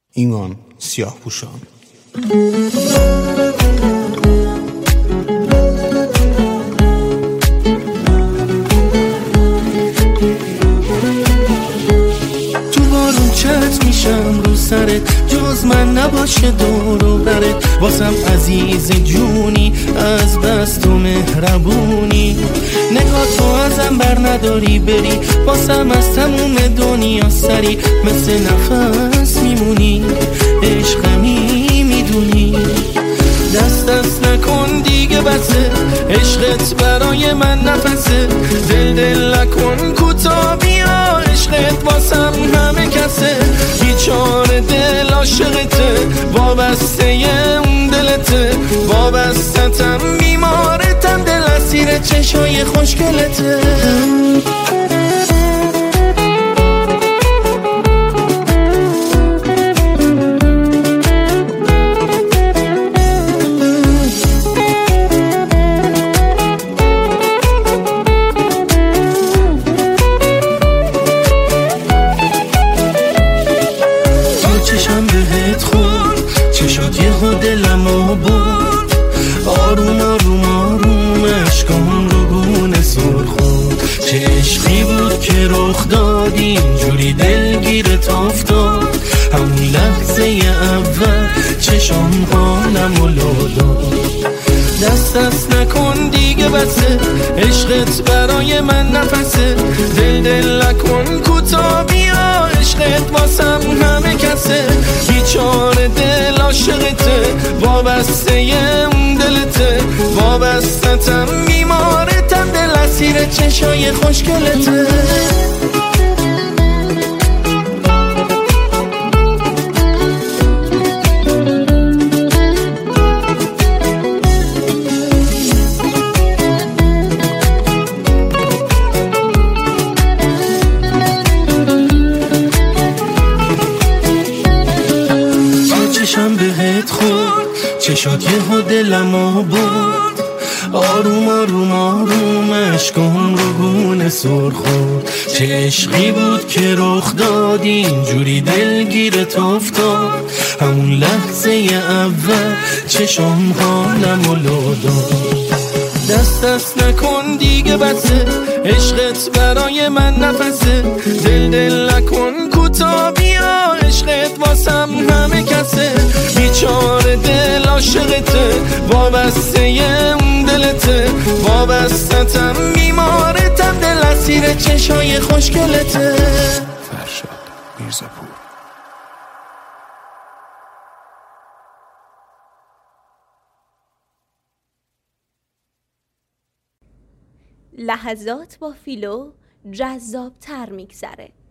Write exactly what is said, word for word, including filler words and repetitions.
ایمان سیاه پوشان. تو بارون چت میشم رو سرت، جز من نباشه دور و برت، واسم عزیز جونی، از بس تو مهربونی، نگاه تو ازم بر نداری بری، واسم از تموم دنیا سری، مثل نفس میمونی، عشقمی میدونی، دست دست نکن دیگه بسه، عشقت برای من نفسه، دل دل نکن کوتا بیا، عشقت واسم همه کسه، بیچاره دل عاشقته، وابسته اون دلته، وابستتم بیمارتم، دل اسیر چشای خوشگلته. چشم بهت خورد، چشات یهو دلمو برد، آروم آروم آروم اشکام رو گونه سر خورد، چه عشقی بود که رخ داد اینجوری دلگیرت افتاد، همون لحظه اول چشم حالمو لو داد، دست دست نکن دیگه بسه، عشقت برای من نفسه، دل دل نکن کوتا بیا، عشقت واسم همه کسه، بیچاره دل عاشقته، وابسته اون دلته، وابستتم بیمارتم، دل اسیر چشای خوشگلته. چشم بهت خورد، چشات یهو دلمو برد، آروم آروم آروم اشکام رو گونه سر خورد، چه عشقی بود که رخ داد اینجوری دلگیرت افتاد، همون لحظه اول چشم حالمو لو داد، دست دست نکن دیگه بسه، عشقت برای من نفسه، دل دل نکن کوتا بیا، عشقت واسم همه کسه، بیچاره دل عاشقته، وابسته اون دلته، وابستتم بیمارتم، دل اسیر چشای خوشگلته. فرشاد میرزاپور. لحظات با فیلو جذاب تر میگذره.